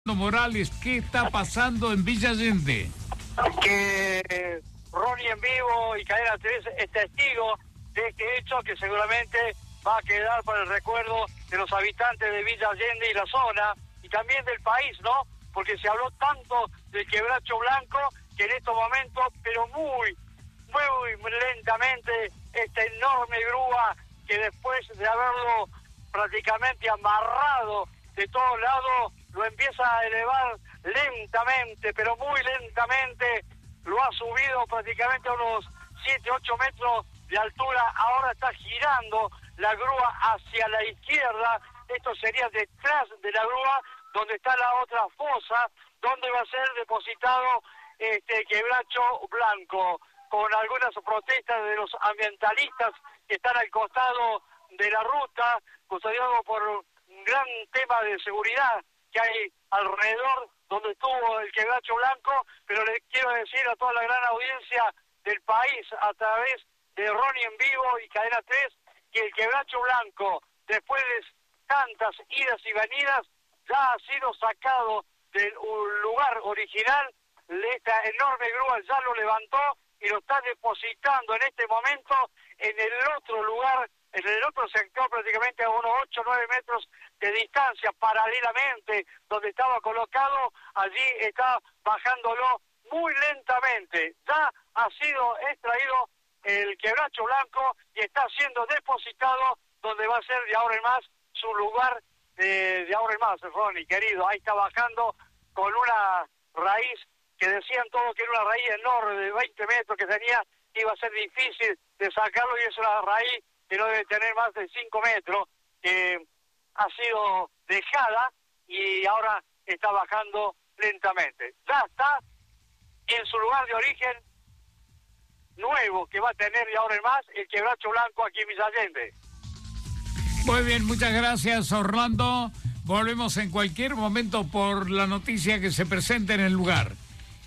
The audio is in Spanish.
Morales, ¿qué está pasando en Villa Allende? Que Ronnie en vivo y Cadena 3 es testigo de este hecho que seguramente va a quedar para el recuerdo de los habitantes de Villa Allende y la zona, y también del país, ¿no? Porque se habló tanto del Quebracho Blanco que en estos momentos, pero muy lentamente, esta enorme grúa que después de haberlo prácticamente amarrado de todos lados, lo empieza a elevar lentamente, pero muy lentamente, lo ha subido prácticamente a unos 7-8 metros de altura. Ahora está girando la grúa hacia la izquierda, esto sería detrás de la grúa, donde está la otra fosa, donde va a ser depositado este Quebracho Blanco, con algunas protestas de los ambientalistas que están al costado de la ruta, custodiado por un gran tema de seguridad que hay alrededor donde estuvo el Quebracho Blanco. Pero le quiero decir a toda la gran audiencia del país, a través de Ronnie en vivo y Cadena 3, que el Quebracho Blanco, después de tantas idas y venidas, ya ha sido sacado del lugar original. Esta enorme grúa ya lo levantó y lo está depositando en este momento en el otro lugar, en el otro sector, prácticamente a unos 8-9 metros de distancia, paralelamente donde estaba colocado. Allí está bajándolo muy lentamente. Ya ha sido extraído el Quebracho Blanco y está siendo depositado donde va a ser de ahora en más su lugar de ahora en más, Ronnie, querido. Ahí está bajando con una raíz que decían todos que era una raíz enorme de 20 metros que tenía, iba a ser difícil de sacarlo, y es una raíz que no debe tener más de 5 metros, que ha sido dejada y ahora está bajando lentamente. Ya está en su lugar de origen nuevo que va a tener de ahora en más el Quebracho Blanco aquí en Villa Allende. Muy bien, muchas gracias, Orlando. Volvemos en cualquier momento por la noticia que se presente en el lugar.